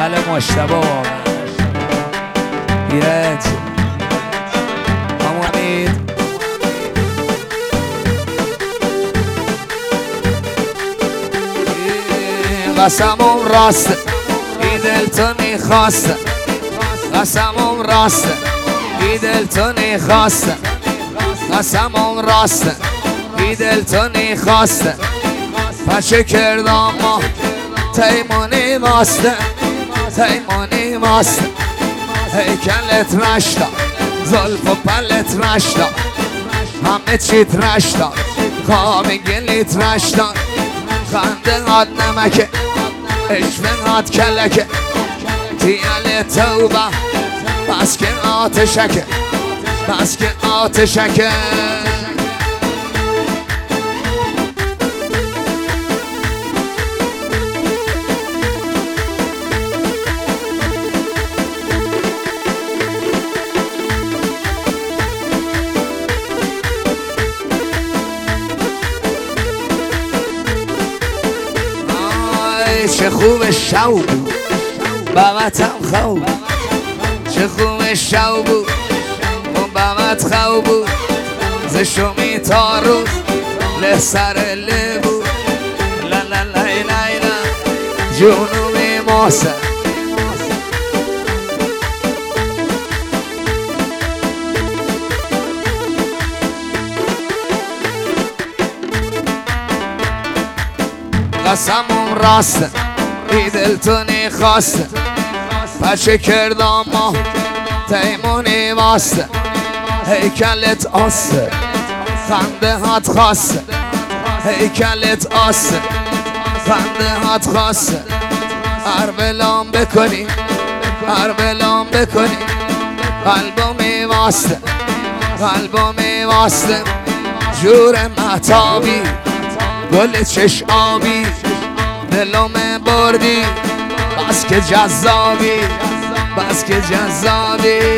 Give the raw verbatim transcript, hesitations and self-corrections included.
بله مشتبه واقعا ایرج همون امید قسمم راسته ای دل تو میخواسته قسمم راسته ای دل تو میخواسته قسمم راسته ای دل تو میخواسته پچه کردم ما تیمونی ماسته تیمونی ماسته هیکلت رشتا زلف و پلت رشتا همه چیت رشتا خواب گلیت رشتا خنده هات نمکه عشق هات کلکه تیال توبه بس که آتشکه بس که آتشکه چه خوب شو بود بابتم خوب چه خوب شو بود اون بابت خوب بود زشمی تا روز لسر لبو لا لا لا لا لا جنوبی ماسه قسمم راسته ای دل تو نیخواسته پچه کردم ما تیمونی واسته هیکلت آسته خنده هات خواسته هیکلت آسته خنده هات خواسته هر بلام بکنی هر بلام بکنی قلبو میواسته قلبو میواسته جور مهتابی گل چش آبی دلم بردی بس که جذابی بس که جذابی